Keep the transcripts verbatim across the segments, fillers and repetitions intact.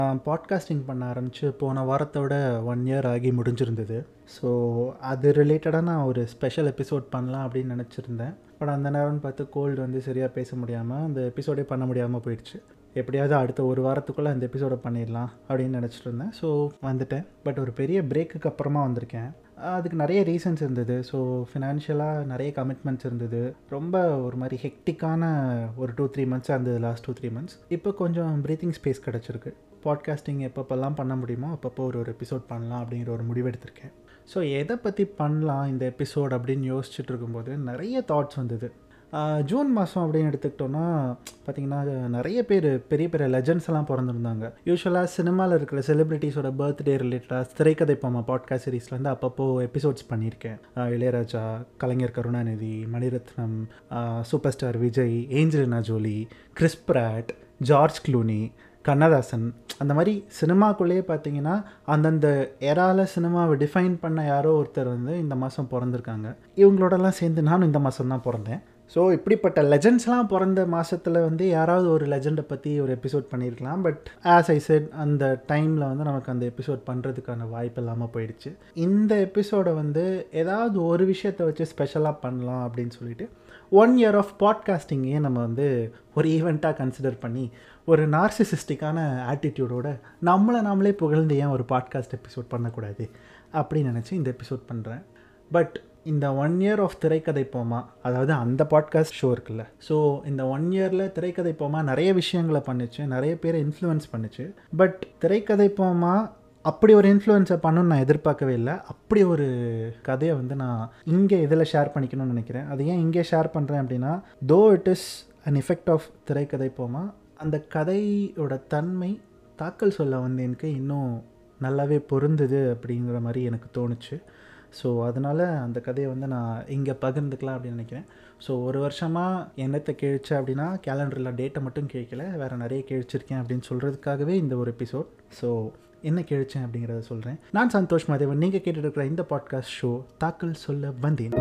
Podcasting பண்ண ஆரம்பித்து போன வாரத்தோட ஒன் இயர் ஆகி முடிஞ்சிருந்தது. ஸோ அது ரிலேட்டடாக நான் ஒரு ஸ்பெஷல் எபிசோட் பண்ணலாம் அப்படின்னு நினச்சிருந்தேன். பட் அந்த நேரம்னு பார்த்து கோல்டு வந்து சரியாக பேச முடியாமல் அந்த எபிசோடே பண்ண முடியாமல் போயிடுச்சு. எப்படியாவது அடுத்த ஒரு வாரத்துக்குள்ளே அந்த எபிசோடை பண்ணிடலாம் அப்படின்னு நினச்சிட்டு இருந்தேன். ஸோ வந்துட்டேன். பட் ஒரு பெரிய பிரேக்குக்கு அப்புறமா வந்திருக்கேன். அதுக்கு நிறைய ரீசன்ஸ் இருந்தது. ஸோ ஃபினான்ஷியலாக நிறைய கமிட்மெண்ட்ஸ் இருந்தது. ரொம்ப ஒரு மாதிரி ஹெக்டிக்கான ஒரு டூ த்ரீ மந்த்ஸாக இருந்தது லாஸ்ட் டூ த்ரீ மந்த்ஸ். இப்போ கொஞ்சம் ப்ரீத்திங் ஸ்பேஸ் கிடச்சிருக்கு. பாட்காஸ்டிங் எப்பப்பெல்லாம் பண்ண முடியுமோ அப்பப்போ ஒரு ஒரு எபிசோட் பண்ணலாம் அப்படிங்கிற ஒரு முடிவெடுத்திருக்கேன். ஸோ எதை பற்றி பண்ணலாம் இந்த எபிசோட் அப்படின்னு யோசிச்சுட்டு இருக்கும்போது நிறைய தாட்ஸ் வந்தது. ஜூன் மாதம் அப்படின்னு எடுத்துக்கிட்டோன்னா பார்த்திங்கன்னா நிறைய பேர் பெரிய பெரிய லெஜண்ட்ஸ் எல்லாம் பிறந்திருந்தாங்க. யூஸ்வலாக சினிமாவில் இருக்கிற செலிப்ரிட்டிஸோட பர்த்டே ரிலேட்டடாக திரைக்கதை போமா பாட்காஸ்ட் சீரீஸ்லேருந்து அப்பப்போ எபிசோட்ஸ் பண்ணியிருக்கேன். Ilaiyaraaja, Kalaignar Karunanidhi, Maniratnam, super star Vijay, Angelina Jolie, Chris Pratt, George Clooney, Kannadasan, அந்த மாதிரி சினிமாக்குள்ளேயே பார்த்தீங்கன்னா அந்தந்த எரால சினிமாவை டிஃபைன் பண்ண யாரோ ஒருத்தர் வந்து இந்த மாதம் பிறந்திருக்காங்க. இவங்களோடலாம் சேர்ந்து நானும் இந்த மாதம் தான் பிறந்தேன். ஸோ இப்படிப்பட்ட லெஜண்ட்ஸ்லாம் பிறந்த மாதத்தில் வந்து யாராவது ஒரு லெஜெண்டை பற்றி ஒரு எபிசோட் பண்ணியிருக்கலாம். பட் ஆஸ் ஐ செட் அந்த டைமில் வந்து நமக்கு அந்த எபிசோட் பண்ணுறதுக்கான வாய்ப்பு இல்லாமல் போயிடுச்சு. இந்த எபிசோடை வந்து ஏதாவது ஒரு விஷயத்தை வச்சு ஸ்பெஷலாக பண்ணலாம் அப்படின்னு சொல்லிட்டு ஒன் இயர் ஆஃப் பாட்காஸ்டிங்கையே நம்ம வந்து ஒரு ஈவெண்ட்டாக கன்சிடர் பண்ணி ஒரு நார்சிசிஸ்டிக்கான ஆட்டிடியூடோட நம்மளை நாமளே புகழ்ந்து ஏன் ஒரு பாட்காஸ்ட் எபிசோட் பண்ணக்கூடாது அப்படின்னு நினச்சி இந்த எபிசோட் பண்ணுறேன். பட் இந்த ஒன் இயர் ஆஃப் திரைக்கதை போமா, அதாவது அந்த பாட்காஸ்ட் ஷோ இருக்குல்ல, ஸோ இந்த ஒன் இயரில் திரைக்கதை போமா நிறைய விஷயங்களை பண்ணிச்சு, நிறைய பேரை இன்ஃப்ளூயன்ஸ் பண்ணிச்சு. பட் திரைக்கதை போமா அப்படி ஒரு இன்ஃப்ளூயன்ஸை பண்ணணும்னு நான் எதிர்பார்க்கவே இல்லை. அப்படி ஒரு கதையை வந்து நான் இங்கே இதில் ஷேர் பண்ணிக்கணும்னு நினைக்கிறேன். அது ஏன் இங்கே ஷேர் பண்ணுறேன் அப்படின்னா, though it is an effect of திரைக்கதை போமா, அந்த கதையோட தன்மை தாக்கல் சொல்ல வந்து எனக்கு இன்னும் நல்லாவே பொருந்துது அப்படிங்கிற மாதிரி எனக்கு தோணுச்சு. ஸோ அதனால் அந்த கதையை வந்து நான் இங்கே பகிர்ந்துக்கலாம் அப்படின்னு நினைக்கிறேன். ஸோ ஒரு வருஷமாக என்னத்தை கிழிச்சேன் அப்படின்னா கேலண்டரில் டேட்டை மட்டும் கிழிக்கலை, வேறு நிறைய கிழிச்சிருக்கேன் அப்படின்னு சொல்கிறதுக்காகவே இந்த ஒரு எபிசோட். ஸோ என்ன கிழிச்சேன் அப்படிங்கிறத சொல்கிறேன். நான் சந்தோஷ் மாதேவன். நீங்கள் கேட்டுட்டு இருக்கிற இந்த பாட்காஸ்ட் ஷோ தாக்கல் சொல்ல வந்தேன்.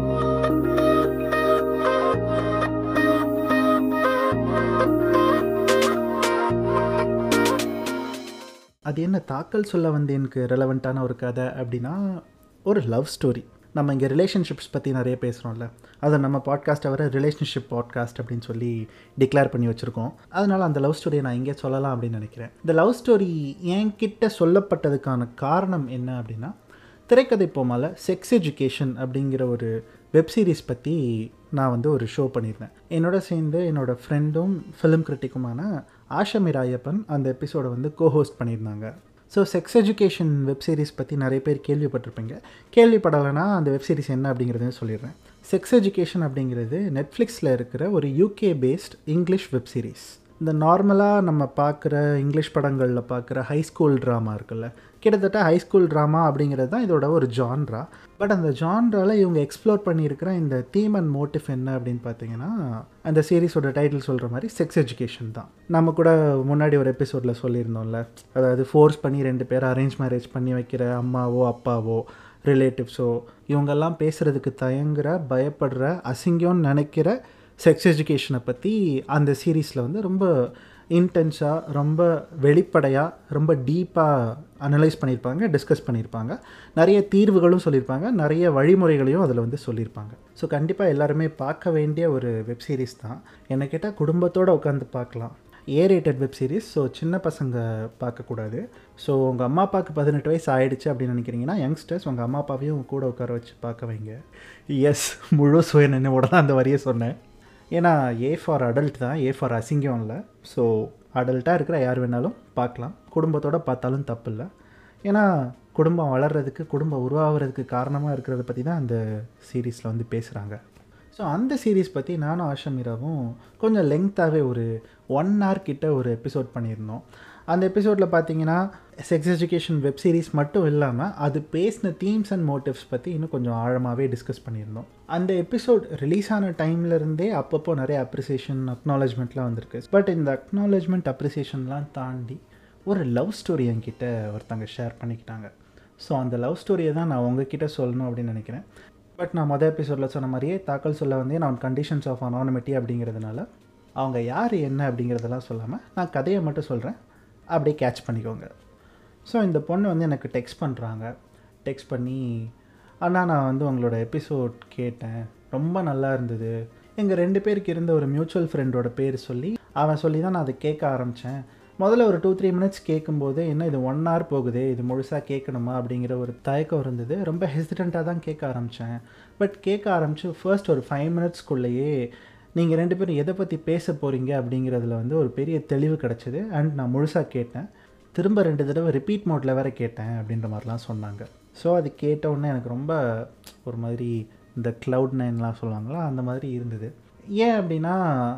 அது என்ன தாக்கல் சொல்ல வந்தேனுக்கு ரெலவெண்ட்டான ஒரு கதை அப்படின்னா, ஒரு லவ் ஸ்டோரி. நம்ம இங்கே ரிலேஷன்ஷிப்ஸ் பற்றி நிறைய பேசுகிறோம்ல, அதை நம்ம பாட்காஸ்ட்டை வர ரிலேஷன்ஷிப் பாட்காஸ்ட் அப்படின்னு சொல்லி டிக்ளேர் பண்ணி வச்சுருக்கோம். அதனால் அந்த லவ் ஸ்டோரியை நான் இங்கே சொல்லலாம் அப்படின்னு நினைக்கிறேன். இந்த லவ் ஸ்டோரி என்கிட்ட சொல்லப்பட்டதுக்கான காரணம் என்ன அப்படின்னா, திரைக்கதை போமால செக்ஸ் எஜுகேஷன் அப்படிங்கிற ஒரு வெப்சீரிஸ் பற்றி நான் வந்து ஒரு ஷோ பண்ணியிருந்தேன். என்னோட சேர்ந்து என்னோடய ஃப்ரெண்டும் ஃபிலிம் கிரிட்டிக்குமான ஆஷமி ராயப்பன் அந்த எபிசோடை வந்து கோஹோஸ்ட் பண்ணியிருந்தாங்க. ஸோ செக்ஸ் எஜுகேஷன் வெப்சீரிஸ் பற்றி நிறைய பேர் கேள்விப்பட்டிருப்பீங்க. கேள்விப்படலைன்னா அந்த வெப்சீரிஸ் என்ன அப்படிங்கிறதையும் சொல்லிடுறேன். செக்ஸ் எஜுகேஷன் அப்படிங்கிறது நெட்ஃப்ளிக்ஸில் இருக்கிற ஒரு யூகே பேஸ்ட் இங்கிலீஷ் வெப்சீரிஸ். இந்த நார்மலாக நம்ம பார்க்குற இங்கிலீஷ் படங்களில் பார்க்குற ஹைஸ்கூல் ட்ராமா இருக்குல்ல, கிட்டத்தட்ட ஹைஸ்கூல் ட்ராமா அப்படிங்கிறது தான் இதோட ஒரு ஜான்ரா. பட் அந்த ஜான்ராவில் இவங்க எக்ஸ்ப்ளோர் பண்ணியிருக்கிற இந்த தீம் அண்ட் மோட்டிவ் என்ன அப்படின்னு பார்த்தீங்கன்னா, அந்த சீரீஸோட டைட்டில் சொல்கிற மாதிரி செக்ஸ் எஜுகேஷன் தான். நம்ம கூட முன்னாடி ஒரு எபிசோடில் சொல்லியிருந்தோம்ல, அதாவது ஃபோர்ஸ் பண்ணி ரெண்டு பேர் அரேஞ்ச் மேரேஜ் பண்ணி வைக்கிற அம்மாவோ அப்பாவோ ரிலேட்டிவ்ஸோ இவங்கெல்லாம் பேசுகிறதுக்கு தயங்குற, பயப்படுற, அசிங்கம்னு நினைக்கிற செக்ஸ் எஜுகேஷனை பற்றி அந்த சீரீஸில் வந்து ரொம்ப இன்டென்ஸாக, ரொம்ப வெளிப்படையாக, ரொம்ப டீப்பாக அனலைஸ் பண்ணியிருப்பாங்க, டிஸ்கஸ் பண்ணியிருப்பாங்க. நிறைய தீர்வுகளும் சொல்லியிருப்பாங்க, நிறைய வழிமுறைகளையும் அதில் வந்து சொல்லியிருப்பாங்க. ஸோ கண்டிப்பாக எல்லாருமே பார்க்க வேண்டிய ஒரு வெப்சீரிஸ் தான். என்னை கேட்டால் குடும்பத்தோடு உட்காந்து பார்க்கலாம். ஏ ரேட்டட் வெப்சீரிஸ், ஸோ சின்ன பசங்க பார்க்கக்கூடாது. ஸோ உங்கள் அம்மா அப்பாவுக்கு பதினெட்டு வயசு ஆகிடுச்சு அப்படின்னு நினைக்கிறீங்கன்னா, யங்ஸ்டர்ஸ் உங்கள் அம்மா அப்பாவையும் கூட உட்கார வச்சு பார்க்க வைங்க. எஸ், முழு சுய நினைவோட தான் அந்த வரியை சொன்னேன். ஏன்னா ஏ ஃபார் அடல்ட் தான், ஏ ஃபார் அசிங்கம் இல்லை. ஸோ அடல்ட்டாக இருக்கிற யார் வேணாலும் பார்க்கலாம், குடும்பத்தோடு பார்த்தாலும் தப்பு இல்லை. ஏன்னா குடும்பம் வளர்கிறதுக்கு, குடும்பம் உருவாகிறதுக்கு காரணமாக இருக்கிறத பற்றி தான் அந்த சீரீஸில் வந்து பேசுகிறாங்க. ஸோ அந்த சீரீஸ் பற்றி நானும் ஆஷமீராவும் கொஞ்சம் லெங்க்த்தாகவே ஒரு ஒன் ஹவர் கிட்ட ஒரு எபிசோட் பண்ணியிருந்தோம். அந்த எபிசோடில் பார்த்தீங்கன்னா செக்ஸ் எஜுகேஷன் வெப் சீரிஸ் மட்டும் இல்லாமல் அது பேசின தீம்ஸ் அண்ட் மோட்டிவ்ஸ் பற்றி இன்னும் கொஞ்சம் ஆழமாகவே டிஸ்கஸ் பண்ணியிருந்தோம். அந்த எபிசோட் ரிலீஸ் ஆன டைம்லேருந்தே அப்பப்போ நிறைய அப்ரிசியேஷன், அக்னாலஜ்மெண்ட்லாம் வந்திருக்கு. பட் இந்த அக்னாலஜ்மெண்ட், அப்ரிசியேஷன்லாம் தாண்டி ஒரு லவ் ஸ்டோரி என்கிட்ட ஒருத்தங்க ஷேர் பண்ணிக்கிட்டாங்க. ஸோ அந்த லவ் ஸ்டோரியை தான் நான் உங்ககிட்ட சொல்லணும் அப்படின்னு நினைக்கிறேன். பட் நான் மொதல் எபிசோடில் சொன்ன மாதிரியே தாக்கல் சொல்ல வந்து நான் கண்டிஷன்ஸ் ஆஃப் அனானிமிட்டி அப்படிங்கிறதுனால அவங்க யார் என்ன அப்படிங்கிறதெல்லாம் சொல்லாமல் நான் கதையை மட்டும் சொல்கிறேன். அப்படியே கேட்ச் பண்ணிக்கோங்க. ஸோ இந்த பொண்ணு வந்து எனக்கு டெக்ஸ்ட் பண்ணுறாங்க. டெக்ஸ்ட் பண்ணி, அண்ணா நான் வந்து உங்களோட எபிசோட் கேட்டேன், ரொம்ப நல்லா இருந்தது. எங்கள் ரெண்டு பேருக்கு இருந்த ஒரு மியூச்சுவல் ஃப்ரெண்டோட பேர் சொல்லி அவன் சொல்லி தான் நான் அதை கேட்க ஆரம்பித்தேன். முதல்ல ஒரு டூ த்ரீ மினிட்ஸ் கேட்கும்போது என்ன இது ஒன் ஹவர் போகுது, இது முழுசாக கேட்கணுமா அப்படிங்கிற ஒரு தயக்கம் இருந்தது. ரொம்ப ஹெசிடெண்ட்டாக தான் கேட்க ஆரம்பித்தேன். பட் கேட்க ஆரம்பித்து ஃபர்ஸ்ட் ஒரு ஃபைவ் மினிட்ஸ்க்குள்ளேயே நீங்கள் ரெண்டு பேரும் எதை பற்றி பேச போகிறீங்க அப்படிங்கிறதுல வந்து ஒரு பெரிய தெளிவு கிடச்சிது. அண்ட் நான் முழுசாக கேட்டேன், திரும்ப ரெண்டு தடவை ரிப்பீட் மோட்டில் வேறு கேட்டேன் அப்படின்ற மாதிரிலாம் சொன்னாங்க. ஸோ அது கேட்ட உடனே எனக்கு ரொம்ப ஒரு மாதிரி இந்த க்ளவுட் நைன்லாம் சொல்லுவாங்களா அந்த மாதிரி இருந்தது. ஏன் அப்படின்னா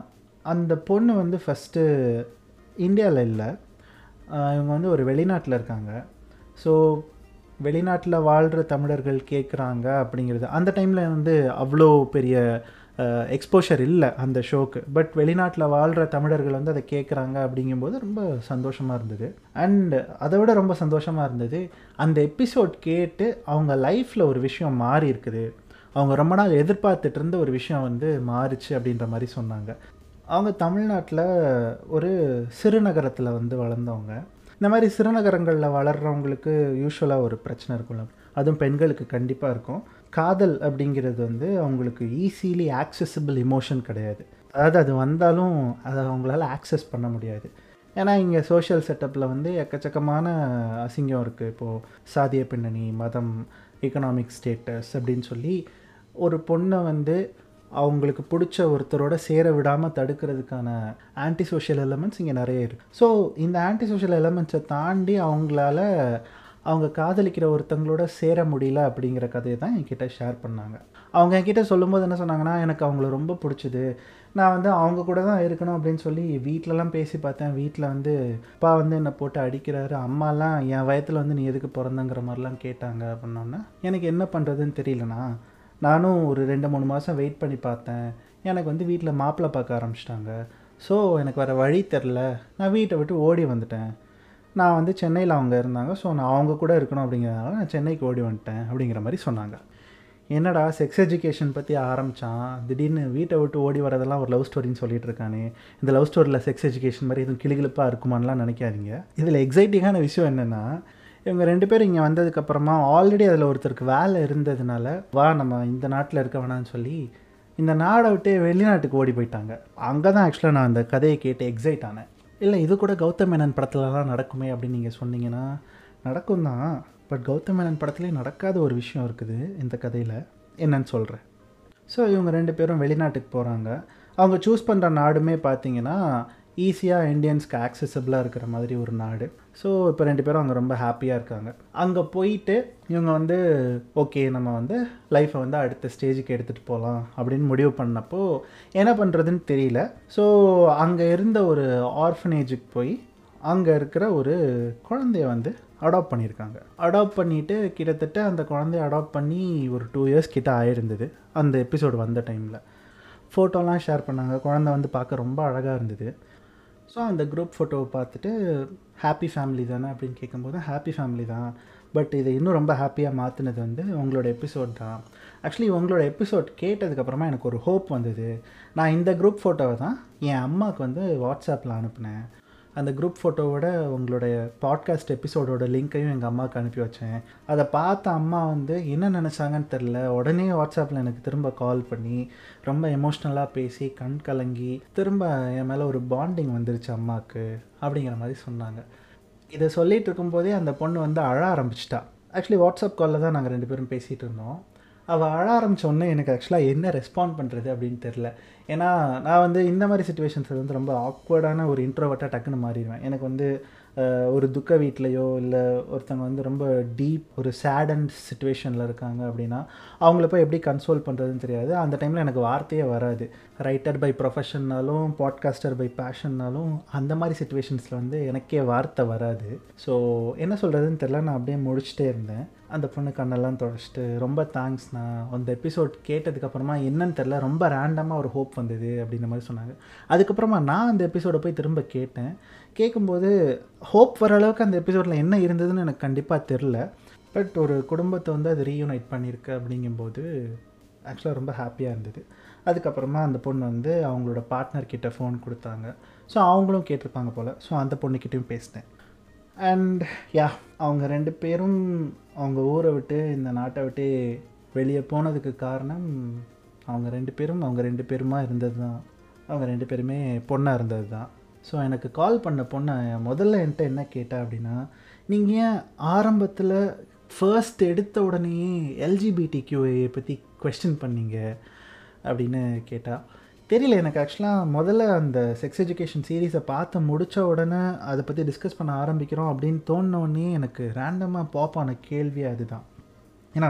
அந்த பொண்ணு வந்து ஃபஸ்ட்டு இந்தியாவில் இல்லை, இவங்க வந்து ஒரு வெளிநாட்டில் இருக்காங்க. ஸோ வெளிநாட்டில் வாழ்கிற தமிழர்கள் கேட்குறாங்க அப்படிங்கிறது அந்த டைமில் வந்து அவ்வளோ பெரிய எக்ஸ்போஷர் இல்லை அந்த ஷோக்கு. பட் வெளிநாட்டில் வாழ்கிற தமிழர்கள் வந்து அதை கேட்குறாங்க அப்படிங்கும்போது ரொம்ப சந்தோஷமாக இருந்தது. அண்ட் அதை விட ரொம்ப சந்தோஷமாக இருந்தது அந்த எபிசோட் கேட்டு அவங்க லைஃப்பில் ஒரு விஷயம் மாறி இருக்குது, அவங்க ரொம்ப நாள் எதிர்பார்த்துட்டு இருந்த ஒரு விஷயம் வந்து மாறிச்சு அப்படின்ற மாதிரி சொன்னாங்க. அவங்க தமிழ்நாட்டில் ஒரு சிறுநகரத்தில் வந்து வளர்ந்தவங்க. இந்த மாதிரி சிறுநகரங்களில் வளர்கிறவங்களுக்கு யூஸ்வலாக ஒரு பிரச்சனை இருக்கும்ல, அதுவும் பெண்களுக்கு கண்டிப்பாக இருக்கும். காதல் அப்படிங்கிறது வந்து அவங்களுக்கு ஈஸிலி ஆக்சசிபிள் இமோஷன் கிடையாது. அதாவது அது வந்தாலும் அதை அவங்களால ஆக்சஸ் பண்ண முடியாது. ஏன்னா இங்கே சோஷியல் செட்டப்பில் வந்து எக்கச்சக்கமான அசிங்கம் இருக்குது. இப்போது சாதிய பின்னணி, மதம், எக்கனாமிக் ஸ்டேட்டஸ் அப்படின்னு சொல்லி ஒரு பொண்ணை வந்து அவங்களுக்கு பிடிச்ச ஒருத்தரோட சேர விடாமல் தடுக்கிறதுக்கான ஆன்டி சோஷியல் எலமெண்ட்ஸ் இங்கே நிறைய இருக்குது. ஸோ இந்த ஆன்டி சோஷியல் எலமெண்ட்ஸை தாண்டி அவங்களால அவங்க காதலிக்கிற ஒருத்தங்களோட சேர முடியல அப்படிங்கிற கதையை தான் என்கிட்ட ஷேர் பண்ணாங்க. அவங்க என்கிட்ட சொல்லும்போது என்ன சொன்னாங்கன்னா, எனக்கு அவங்கள ரொம்ப பிடிச்சிது, நான் வந்து அவங்க கூட தான் இருக்கணும் அப்படின்னு சொல்லி வீட்டிலலாம் பேசி பார்த்தேன். வீட்டில் வந்து அப்பா வந்து என்னை போட்டு அடிக்கிறாரு, அம்மாலாம் என் வயத்தில் வந்து நீ எதுக்கு பிறந்தங்கிற மாதிரிலாம் கேட்டாங்க. அப்படின்னோன்னா எனக்கு என்ன பண்ணுறதுன்னு தெரியலண்ணா. நானும் ஒரு ரெண்டு மூணு மாதம் வெயிட் பண்ணி பார்த்தேன். எனக்கு வந்து வீட்டில் மாப்பிள்ளை பார்க்க ஆரம்பிச்சிட்டாங்க. ஸோ எனக்கு வேறு வழி தெரில, நான் வீட்டை விட்டு ஓடி வந்துட்டேன். நான் வந்து சென்னையில் அவங்க இருந்தாங்க, ஸோ நான் அவங்க கூட இருக்கணும் அப்படிங்கிறதுனால நான் சென்னைக்கு ஓடி வந்துட்டேன் அப்படிங்கிற மாதிரி சொன்னாங்க. என்னடா செக்ஸ் எஜுகேஷன் பற்றி ஆரம்பித்தான், திடீர்னு வீட்டை விட்டு ஓடி வரதெல்லாம் ஒரு லவ் ஸ்டோரின்னு சொல்லிட்டு இருக்கானே, இந்த லவ் ஸ்டோரியில் செக்ஸ் எஜுகேஷன் மாதிரி எதுவும் கிளிகிளிப்பாக இருக்குமான்லாம் நினைக்காதீங்க. இதில் எக்ஸைட்டிங்கான விஷயம் என்னென்னா, இவங்க ரெண்டு பேரும் இங்கே வந்ததுக்கப்புறமா ஆல்ரெடி அதில் ஒருத்தருக்கு வேலை இருந்ததுனால வா நம்ம இந்த நாட்டில் இருக்க வேணான்னு சொல்லி இந்த நாடை விட்டு வெளிநாட்டுக்கு ஓடி போயிட்டாங்க. அங்கே தான் ஆக்சுவலாக நான் அந்த கதையை கேட்டு எக்ஸைட் ஆனேன். இல்லை இது கூட கௌதம் மேனன் படத்துலலாம் நடக்குமே அப்படின்னு நீங்கள் சொன்னீங்கன்னா நடக்கும் தான். பட் கௌதம் மேனன் படத்துலேயே நடக்காத ஒரு விஷயம் இருக்குது இந்த கதையில், என்னன்னு சொல்கிறேன். ஸோ இவங்க ரெண்டு பேரும் வெளிநாட்டுக்கு போகிறாங்க. அவங்க சூஸ் பண்ணுற நாடுமே பார்த்தீங்கன்னா ஈஸியாக இண்டியன்ஸ்க்கு ஆக்சசபிளாக இருக்கிற மாதிரி ஒரு நாடு. ஸோ இப்போ ரெண்டு பேரும் அங்கே ரொம்ப ஹாப்பியாக இருக்காங்க. அங்கே போயிட்டு இவங்க வந்து ஓகே நம்ம வந்து லைஃப்பை வந்து அடுத்த ஸ்டேஜுக்கு எடுத்துகிட்டு போகலாம் அப்படின்னு முடிவு பண்ணப்போ என்ன பண்ணுறதுன்னு தெரியல. ஸோ அங்கே இருந்த ஒரு ஆர்ஃபனேஜுக்கு போய் அங்கே இருக்கிற ஒரு குழந்தைய வந்து அடாப்ட் பண்ணியிருக்காங்க. அடாப்ட் பண்ணிவிட்டு கிட்டத்தட்ட அந்த குழந்தைய அடாப்ட் பண்ணி ஒரு டூ இயர்ஸ் கிட்ட ஆயிருந்தது அந்த எபிசோடு வந்த டைமில். ஃபோட்டோலாம் ஷேர் பண்ணாங்க. குழந்தை வந்து பார்க்க ரொம்ப அழகாக இருந்தது. ஸோ அந்த குரூப் ஃபோட்டோவை பார்த்துட்டு ஹாப்பி ஃபேமிலி தானே அப்படின்னு கேட்கும்போது ஹாப்பி ஃபேமிலி தான், பட் இதை இன்னும் ரொம்ப ஹாப்பியாக மாற்றினது வந்து உங்களோட எபிசோட் தான். ஆக்சுவலி உங்களோட எபிசோட் கேட்டதுக்கப்புறமா எனக்கு ஒரு ஹோப் வந்தது. நான் இந்த குரூப் ஃபோட்டோவை தான் என் அம்மாவுக்கு வந்து வாட்ஸ்அப்பில் அனுப்பினேன். அந்த குரூப் ஃபோட்டோவோட உங்களுடைய பாட்காஸ்ட் எபிசோடோட லிங்க்கையும் எங்கள் அம்மாவுக்கு அனுப்பி வச்சேன். அதை பார்த்த அம்மா வந்து என்ன நினச்சாங்கன்னு தெரில, உடனே வாட்ஸ்அப்பில் எனக்கு திரும்ப கால் பண்ணி ரொம்ப எமோஷ்னலாக பேசி கண் கலங்கி திரும்ப என் மேலே ஒரு பாண்டிங் வந்துருச்சு அம்மாவுக்கு அப்படிங்கிற மாதிரி சொன்னாங்க. இதை சொல்லிகிட்டு இருக்கும்போதே அந்த பொண்ணு வந்து அழ ஆரம்பிச்சிட்டா. ஆக்சுவலி வாட்ஸ்அப் காலில் தான் நாங்கள் ரெண்டு பேரும் பேசிகிட்டு இருந்தோம். அவள் அழ ஆரம்பித்தோடனே எனக்கு ஆக்சுவலாக என்ன ரெஸ்பாண்ட் பண்ணுறது அப்படின்னு தெரில. ஏன்னா நான் வந்து இந்த மாதிரி சிச்சுவேஷன்ஸில் வந்து ரொம்ப ஆக்வர்டான ஒரு இன்ட்ரோவர்ட்டாக டக்குன்னு மாறிடுவேன். எனக்கு வந்து ஒரு துக்க வீட்லையோ இல்லை ஒருத்தவங்க வந்து ரொம்ப டீப் ஒரு சேட் அண்ட் சிச்சுவேஷனில் இருக்காங்க அப்படின்னா அவங்கள போய் எப்படி கன்சோல் பண்ணுறதுன்னு தெரியாது. அந்த டைமில் எனக்கு வார்த்தையே வராது. ரைட்டர் பை ப்ரொஃபஷன்னாலும் பாட்காஸ்டர் பை பேஷன்னாலும் அந்த மாதிரி சிச்சுவேஷன்ஸில் வந்து எனக்கே வார்த்தை வராது. ஸோ என்ன சொல்கிறதுன்னு தெரில, நான் அப்படியே முடிச்சுட்டே இருந்தேன். அந்த பொண்ணு கண்ணெல்லாம் தொடச்சிட்டு ரொம்ப தேங்க்ஸ்ண்ணா, அந்த எபிசோட் கேட்டதுக்கப்புறமா என்னன்னு தெரில ரொம்ப ரேண்டமாக ஒரு ஹோப் வந்தது அப்படின்ற மாதிரி சொன்னாங்க. அதுக்கப்புறமா நான் அந்த எபிசோடை போய் திரும்ப கேட்டேன். கேட்கும்போது ஹோப் வர அளவுக்கு அந்த எபிசோடில் என்ன இருந்ததுன்னு எனக்கு கண்டிப்பாக தெரில. பட் ஒரு குடும்பத்தை வந்து அது ரீயூனைட் பண்ணியிருக்கு அப்படிங்கும்போது ஆக்சுவலாக ரொம்ப ஹாப்பியாக இருந்தது. அதுக்கப்புறமா அந்த பொண்ணு வந்து அவங்களோட பார்ட்னர்கிட்ட ஃபோன் கொடுத்தாங்க. ஸோ அவங்களும் கேட்டிருப்பாங்க போல். ஸோ அந்த பொண்ணுக்கிட்டையும் பேசினேன். அண்ட் யா, அவங்க ரெண்டு பேரும் அவங்க ஊரை விட்டு இந்த நாட்டை விட்டு வெளியே போனதுக்கு காரணம் அவங்க ரெண்டு பேரும் அவங்க ரெண்டு பேருமா இருந்தது தான். அவங்க ரெண்டு பேருமே பொண்ணாக இருந்தது தான். ஸோ எனக்கு கால் பண்ண பொண்ணை முதல்ல என்கிட்ட என்ன கேட்டா அப்படின்னா, நீங்கள் ஏன் ஆரம்பத்தில் ஃபர்ஸ்ட் எடுத்த உடனேயே எல்ஜிபிடிக்யூஐயை பற்றி கொஸ்டின் பண்ணீங்க அப்படின்னு கேட்டால். தெரியல, எனக்கு ஆக்சுவலாக முதல்ல அந்த செக்ஸ் எஜுகேஷன் சீரீஸை பார்த்து முடித்த உடனே அதை பற்றி டிஸ்கஸ் பண்ண ஆரம்பிக்கிறோம் அப்படின்னு தோணுனோடனே எனக்கு ரேண்டமாக பாப் ஆன கேள்வி அதுதான். ஏன்னா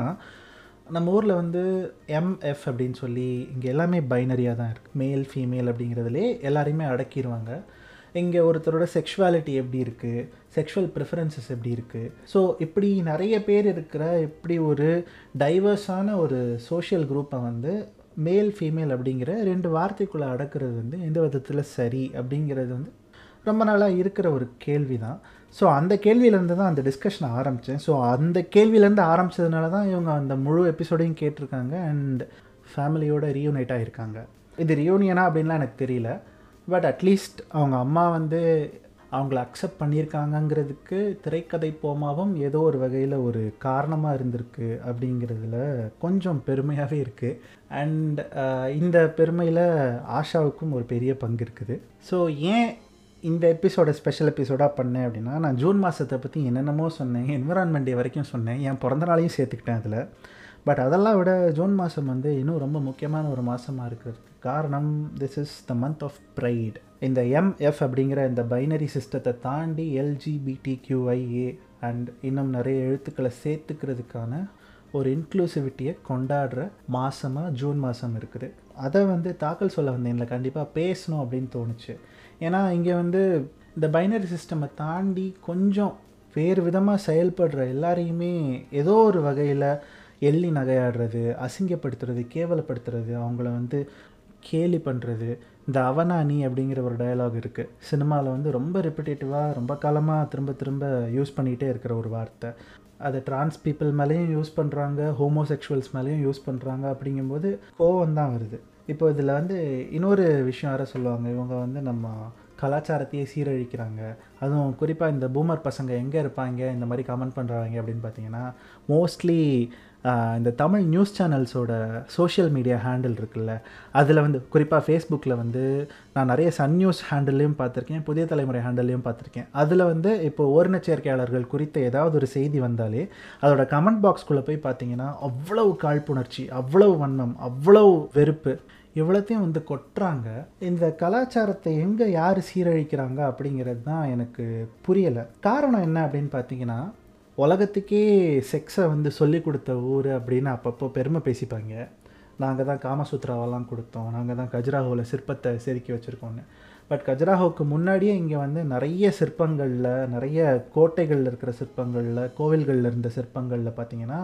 நம்ம ஊரில் வந்து எம்எஃப் அப்படின்னு சொல்லி இங்கே எல்லாமே பைனரியாக தான் இருக்குது. மேல் ஃபீமேல் அப்படிங்கிறதுலே எல்லாரையுமே அடக்கிடுவாங்க. இங்கே ஒருத்தரோட செக்ஷுவாலிட்டி எப்படி இருக்குது, செக்ஷுவல் ப்ரிஃபரன்சஸ் எப்படி இருக்குது, ஸோ இப்படி நிறைய பேர் இருக்கிற இப்படி ஒரு டைவர்ஸான ஒரு சோஷியல் குரூப்பை வந்து மேல் ஃபீமேல் அப்படிங்கிற ரெண்டு வார்த்தைக்குள்ளே அடக்கிறது வந்து எந்த விதத்தில் சரி அப்படிங்கிறது வந்து ரொம்ப நாளாக இருக்கிற ஒரு கேள்வி தான். ஸோ அந்த கேள்வியிலேருந்து தான் அந்த டிஸ்கஷனை ஆரம்பித்தேன். ஸோ அந்த கேள்வியிலேருந்து ஆரம்பித்ததுனால தான் இவங்க அந்த முழு எபிசோடையும் கேட்டிருக்காங்க அண்ட் ஃபேமிலியோட ரீயூனைட் ஆகியிருக்காங்க. இது ரியூனியனா அப்படின்லாம் எனக்கு தெரியல, பட் அட்லீஸ்ட் அவங்க அம்மா வந்து அவங்கள அக்செப்ட் பண்ணியிருக்காங்கங்கிறதுக்கு திரைக்கதை போமாவும் ஏதோ ஒரு வகையில் ஒரு காரணமாக இருந்திருக்கு அப்படிங்கிறதுல கொஞ்சம் பெருமையாகவே இருக்குது. அண்ட் இந்த பெருமையில் ஆஷாவுக்கும் ஒரு பெரிய பங்கு இருக்குது. ஸோ ஏன் இந்த எபிசோட ஸ்பெஷல் எபிசோடாக பண்ணேன் அப்படின்னா, நான் ஜூன் மாதத்தை பற்றி என்னென்னமோ சொன்னேன், என்விரான்மெண்ட் டே வரைக்கும் சொன்னேன், என் பிறந்த நாளையும் சேர்த்துக்கிட்டேன் அதில். பட் அதெல்லாம் விட ஜூன் மாதம் வந்து இன்னும் ரொம்ப முக்கியமான ஒரு மாதமாக இருக்கிறதுக்கு காரணம், this is the month of pride. இந்த எம்எஃப் அப்படிங்கிற இந்த பைனரி சிஸ்டத்தை தாண்டி எல்ஜிபிடிக்யூஐஏ அண்ட் இன்னும் நிறைய எழுத்துக்களை சேர்த்துக்கிறதுக்கான ஒரு இன்க்ளூசிவிட்டியை கொண்டாடுற மாதமாக ஜூன் மாதம் இருக்குது. அதை வந்து தாக்கல் சொல்ல வந்தேன்ல, கண்டிப்பாக பேசணும் அப்படின்னு தோணுச்சு. ஏன்னா இங்கே வந்து இந்த பைனரி சிஸ்டமை தாண்டி கொஞ்சம் வேறு விதமாக செயல்படுற எல்லாரையுமே ஏதோ ஒரு வகையில் எள்ளி நகையாடுறது, அசிங்கப்படுத்துறது, கேவலப்படுத்துறது, அவங்கள வந்து கேலி பண்ணுறது. இந்த அவனானி அப்படிங்கிற ஒரு டயலாக் இருக்குது சினிமாவில், வந்து ரொம்ப ரிப்பிட்டேட்டிவாக ரொம்ப காலமாக திரும்ப திரும்ப யூஸ் பண்ணிகிட்டே இருக்கிற ஒரு வார்த்தை. அதை டிரான்ஸ் பீப்புள் மேலேயும் யூஸ் பண்ணுறாங்க, ஹோமோசெக்ஷுவல்ஸ் மேலேயும் யூஸ் பண்ணுறாங்க. அப்படிங்கும்போது கோவம் தான் வருது. இப்போ இதில் வந்து இன்னொரு விஷயம் வேறு சொல்லுவாங்க, இவங்க வந்து நம்ம கலாச்சாரத்தையே சீரழிக்கிறாங்க, அதுவும் குறிப்பாக இந்த பூமர் பசங்க எங்கே இருப்பாங்க இந்த மாதிரி கமெண்ட் பண்ணுறாங்க அப்படின்னு பார்த்தீங்கன்னா, மோஸ்ட்லி இந்த தமிழ் நியூஸ் சேனல்ஸோட சோஷியல் மீடியா ஹேண்டில் இருக்குல்ல, அதில் வந்து குறிப்பாக ஃபேஸ்புக்கில் வந்து நான் நிறைய சன் நியூஸ் ஹேண்டில்லையும் பார்த்துருக்கேன், புதிய தலைமுறை ஹேண்டில்லையும் பார்த்துருக்கேன். அதில் வந்து இப்போ ஓரினச் சேர்க்கையாளர்கள் குறித்த ஏதாவது ஒரு செய்தி வந்தாலே அதோட கமெண்ட் பாக்ஸ்குள்ளே போய் பார்த்தீங்கன்னா அவ்வளவு காழ்ப்புணர்ச்சி, அவ்வளவு வன்மம், அவ்வளவு வெறுப்பு, இவ்வளோத்தையும் வந்து கொட்டுறாங்க. இந்த கலாச்சாரத்தை எங்கே யார் சீரழிக்கிறாங்க அப்படிங்கிறது தான் எனக்கு புரியலை. காரணம் என்ன அப்படின்னு பார்த்தீங்கன்னா, உலகத்துக்கே செக்ஸை வந்து சொல்லி கொடுத்த ஊர் அப்படின்னு அப்பப்போ பெருமை பேசிப்பாங்க. நாங்கள் தான் காமசூத்ராவெல்லாம் கொடுத்தோம், நாங்கள் தான் கஜுராஹோவில் சிற்பத்தை செதுக்கி வச்சுருக்கோன்னு. பட் கஜுராஹோவுக்கு முன்னாடியே இங்கே வந்து நிறைய சிற்பங்களில், நிறைய கோட்டைகளில் இருக்கிற சிற்பங்களில், கோவில்களில் இருந்த சிற்பங்களில் பார்த்திங்கன்னா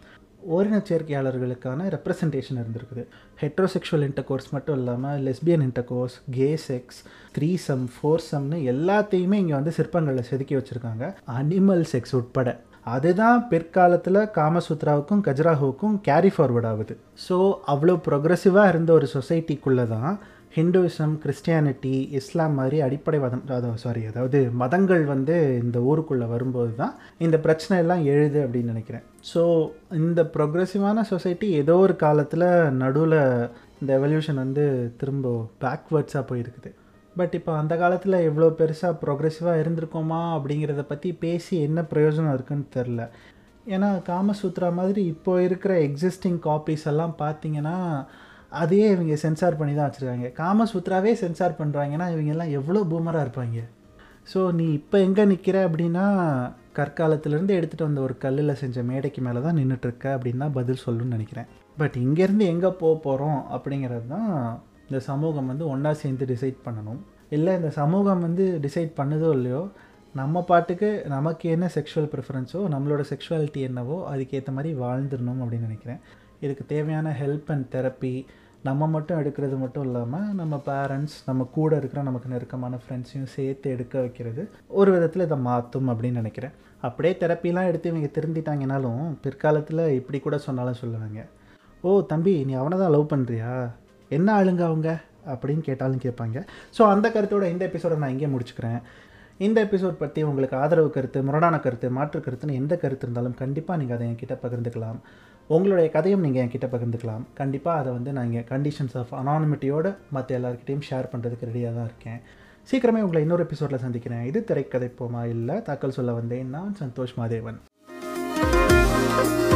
ஓரினச் சேர்க்கையாளர்களுக்கான ரெப்ரசன்டேஷன் இருந்திருக்குது. ஹெட்ரோசெக்ஷுவல் இன்டர்கோர்ஸ் மட்டும் இல்லாமல் lesbian intercourse, gay sex, threesome, ஃபோர்சம்னு எல்லாத்தையுமே இங்கே வந்து சிற்பங்களில் செதுக்கி வச்சுருக்காங்க, அனிமல் செக்ஸ் உட்பட. அதுதான் பிற்காலத்தில் காமசூத்ராவுக்கும் கஜுராஹோவுக்கும் கேரி ஃபார்வர்ட் ஆகுது. ஸோ அவ்வளோ ப்ரொக்ரெசிவாக இருந்த ஒரு சொசைட்டிக்குள்ளே தான் ஹிந்துவிசம், கிறிஸ்டியானிட்டி, இஸ்லாம் மாதிரி அடிப்படை மதம், அதாவது சாரி அதாவது மதங்கள் வந்து இந்த ஊருக்குள்ளே வரும்போது தான் இந்த பிரச்சனை எல்லாம் எழுது அப்படின்னு நினைக்கிறேன். ஸோ இந்த ப்ரொக்ரெசிவான சொசைட்டி ஏதோ ஒரு காலத்தில் நடுவில் இந்த எவல்யூஷன் வந்து திரும்ப பேக்வேர்ட்ஸாக போயிருக்குது. பட் இப்போ அந்த காலத்தில் எவ்வளோ பெருசாக ப்ரொக்ரெசிவாக இருந்திருக்கோமா அப்படிங்கிறத பற்றி பேசி என்ன பிரயோஜனம் இருக்குன்னு தெரில. ஏன்னா காமசூத்ரா மாதிரி இப்போ இருக்கிற எக்ஸிஸ்டிங் காப்பீஸ் எல்லாம் பார்த்திங்கன்னா அதையே இவங்க சென்சார் பண்ணி தான் வச்சுருக்காங்க. காமசூத்ராவே சென்சார் பண்ணுறாங்கன்னா இவங்கெல்லாம் எவ்வளோ பூமராக இருப்பாங்க. ஸோ நீ இப்போ எங்கே நிற்கிற அப்படின்னா, கற்காலத்துலேருந்து எடுத்துகிட்டு வந்த ஒரு கல்லில் செஞ்ச மேடைக்கு மேலே தான் நின்றுட்டுருக்க அப்படின்னு தான் பதில் சொல்லணும்னு நினைக்கிறேன். பட் இங்கேருந்து எங்கே போக போகிறோம் அப்படிங்கிறது தான் இந்த சமூகம் வந்து ஒன்றா சேர்ந்து டிசைட் பண்ணணும். இல்லை இந்த சமூகம் வந்து டிசைட் பண்ணுதோ இல்லையோ, நம்ம பாட்டுக்கு நமக்கு என்ன செக்ஷுவல் ப்ரிஃபரன்ஸோ, நம்மளோட செக்ஷுவாலிட்டி என்னவோ அதுக்கேற்ற மாதிரி வாழ்ந்துடணும் அப்படின்னு நினைக்கிறேன். இதுக்கு தேவையான ஹெல்ப் அண்ட் தெரப்பி நம்ம மட்டும் எடுக்கிறது மட்டும் இல்லாமல் நம்ம பேரண்ட்ஸ், நம்ம கூட இருக்கிற நமக்கு நெருக்கமான ஃப்ரெண்ட்ஸையும் சேர்த்து எடுக்க வைக்கிறது ஒரு விதத்தில் இதை மாற்றும் அப்படின்னு நினைக்கிறேன். அப்படியே தெரப்பிலாம் எடுத்து இவங்க திருந்திட்டாங்கனாலும் பிற்காலத்தில் இப்படி கூட சொன்னாலும் சொல்லுவாங்க, ஓ தம்பி நீ அவனை தான் லவ் பண்ணுறியா, என்ன ஆளுங்க அவங்க அப்படின்னு கேட்டாலும் கேட்பாங்க. ஸோ அந்த கருத்தோட இந்த எபிசோடை நான் இங்கே முடிச்சுக்கிறேன். இந்த எபிசோட் பற்றி உங்களுக்கு ஆதரவு கருத்து, முரணான கருத்து, மாற்று கருத்துன்னு எந்த கருத்து இருந்தாலும் கண்டிப்பாக நீங்கள் அதை என்கிட்ட பகிர்ந்துக்கலாம். உங்களுடைய கதையும் நீங்கள் என்கிட்ட பகிர்ந்துக்கலாம். கண்டிப்பாக அதை வந்து நான் இங்கே கண்டிஷன்ஸ் ஆஃப் அனானிமிட்டியோடு மற்ற எல்லாருக்கிட்டையும் ஷேர் பண்ணுறதுக்கு ரெடியாக தான் இருக்கேன். சீக்கிரமே உங்களை இன்னொரு எபிசோடில் சந்திக்கிறேன். இது திரைக்கதை போமா இல்லை தாக்கல் சொல்ல வந்தேன். நான் சந்தோஷ் மாதேவன்.